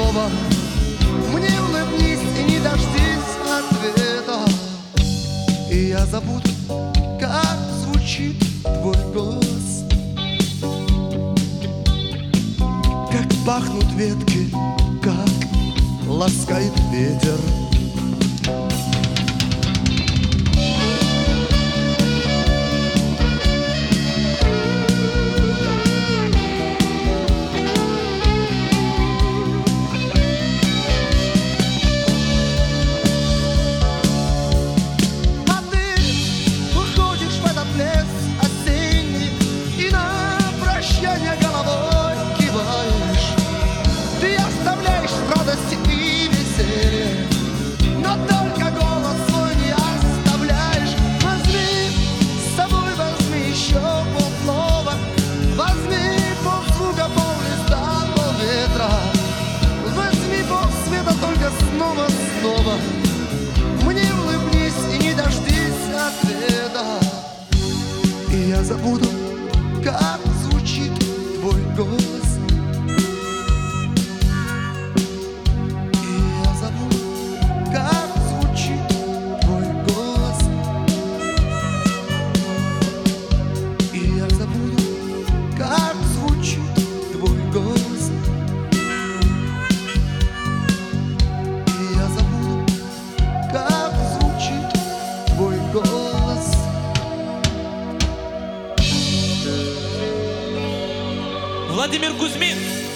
снова. Мне улыбнись и не дождись ответа, и я забуду, как звучит твой голос, как пахнут ветки, как ласкает ветер. Снова мне улыбнись и не дождись ответа, и я забуду, как звучит твой голос, и я забуду, как звучит твой голос, и я забуду, как звучит твой голос. Владимир Кузьмин.